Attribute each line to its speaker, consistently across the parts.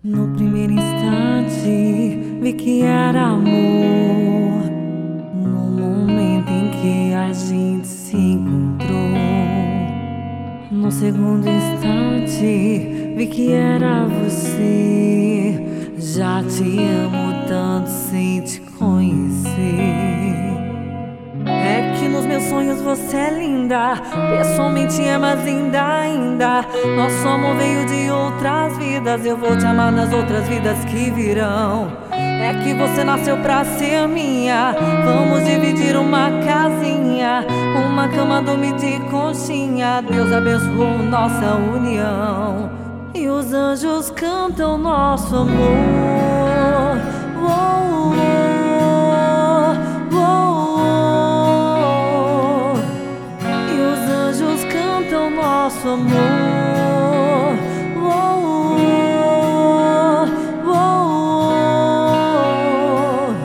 Speaker 1: No primeiro instante vi que era amor. No momento em que a gente se encontrou. No segundo instante vi que era você. Já te amo tanto sem te conhecer. É que nos meus sonhos você é linda, pessoalmente é mais linda ainda. Nosso amor veio de outras vidas, eu vou te amar nas outras vidas que virão. É que você nasceu pra ser minha, vamos dividir uma casinha, uma cama, dormir de conchinha. Deus abençoou nossa união e os anjos cantam nosso amor. Oh, oh, oh, oh. E os anjos cantam nosso amor. Oh, oh, oh, oh.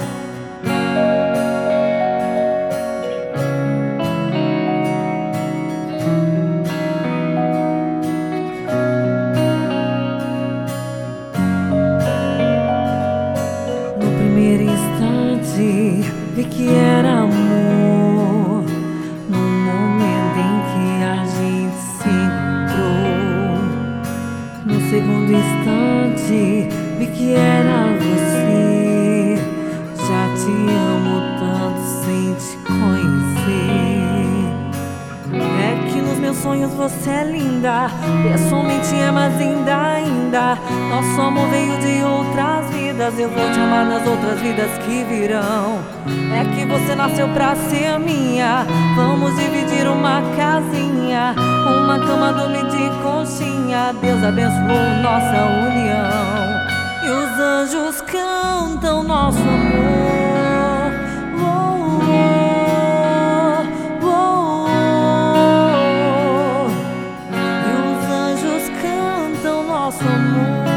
Speaker 1: No primeiro instante vi que era amor. No momento em que a gente se encontrou. No segundo instante vi que era você. Já te amo tanto sem te conhecer. É que nos meus sonhos você é linda, pessoalmente é mais linda ainda. Nosso amor veio de outras vidas, eu vou te amar nas outras vidas que virão. É que você nasceu pra ser minha, vamos dividir uma casinha, uma cama, dormir de conchinha. Deus abençoou nossa união e os anjos cantam nosso amor. Oh, oh, oh, oh. E os anjos cantam nosso amor.